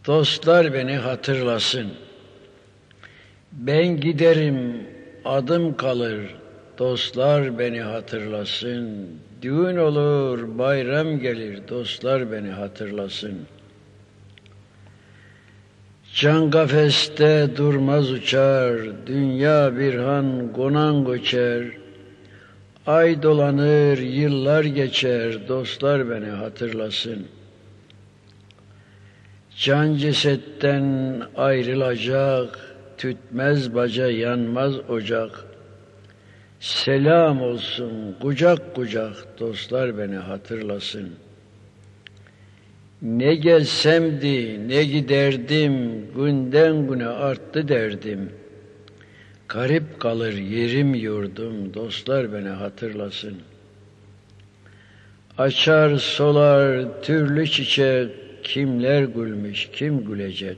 Dostlar beni hatırlasın. Ben giderim, adım kalır. Dostlar beni hatırlasın. Düğün olur, bayram gelir. Dostlar beni hatırlasın. Can kafeste durmaz uçar. Dünya bir han konan göçer. Ay dolanır, yıllar geçer. Dostlar beni hatırlasın. Can cesetten ayrılacak, tütmez baca yanmaz ocak. Selam olsun kucak kucak, dostlar beni hatırlasın. Ne gelsemdi ne giderdim, günden güne arttı derdim. Garip kalır yerim yurdum, dostlar beni hatırlasın. Açar solar türlü çiçek, kimler gülmüş, kim gülecek?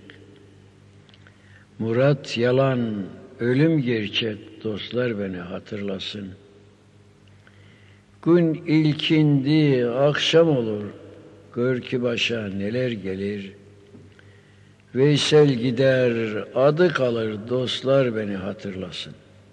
Murat yalan, ölüm gerçek, dostlar beni hatırlasın. Gün ilkindi, akşam olur, gör ki başa neler gelir. Veysel gider, adı kalır, dostlar beni hatırlasın.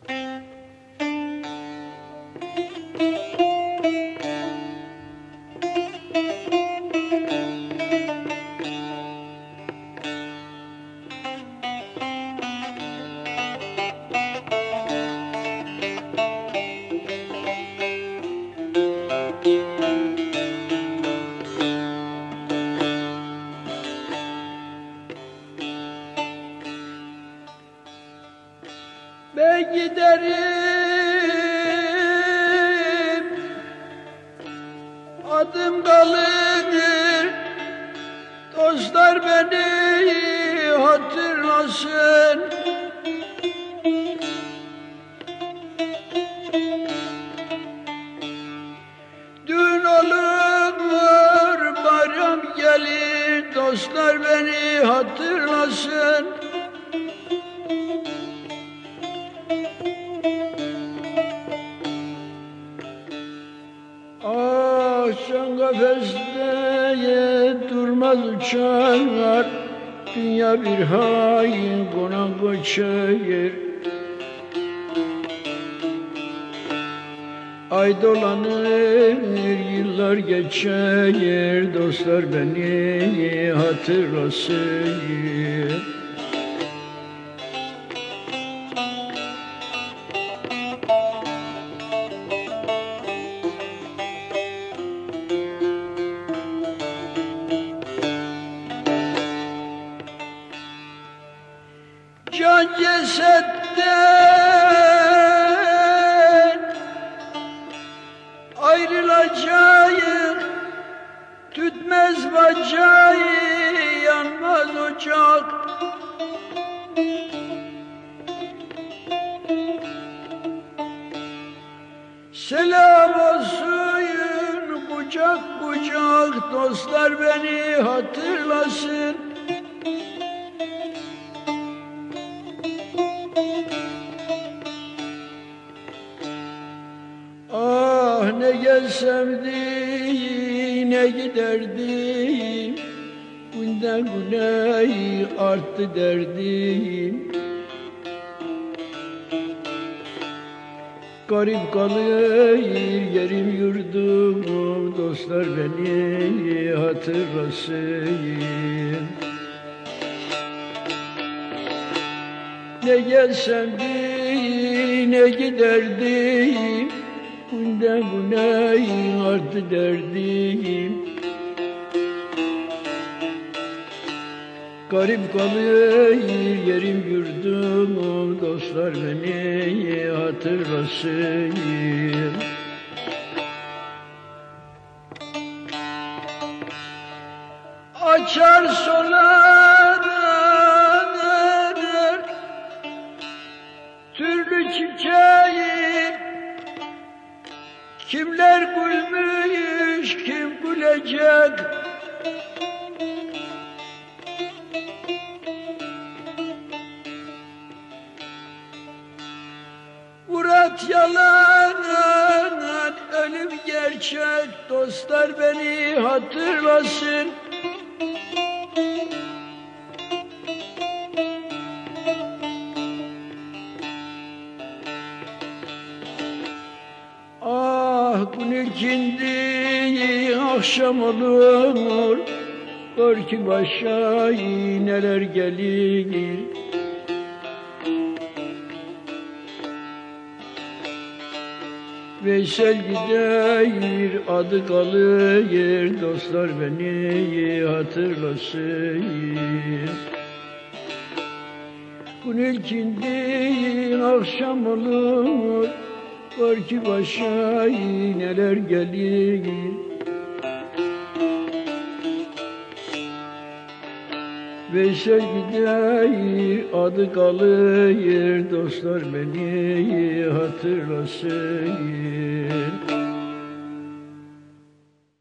Ben giderim, adım kalır, dostlar beni hatırlasın. Düğün olur, bayram gelir, dostlar beni hatırlasın. Can kafeste durmaz uçar, dünya bir hain konan göçer. Ay dolanır, yıllar geçer, dostlar beni hatırlasın. Can cesetten ayrılacağım, tütmez bacağı, yanmaz ocak. Selam olsun kucak kucak, dostlar beni hatırlasın. Ne gelsemdi ne giderdim, günden güne arttı derdim. Garip kalır yerim yurdum, dostlar beni hatırlasın. Ne gelsemdi ne giderdim, günden güne arttı derdim. Garip kalır yerim yurdum, dostlar beni hatırlasın. Açar solar türlü çiçeği, kimler gülmüş, kim gülecek? Murat yalan, ölüm gerçek, dostlar beni hatırlasın. akşam olur, gör ki başa neler gelir. Veysel gider, adı kalır, dostlar beni hatırlasın. Gün ilkindi akşam olur, gör ki başa neler gelir. Veysel gider, adı kalır, dostlar beni hatırlasın.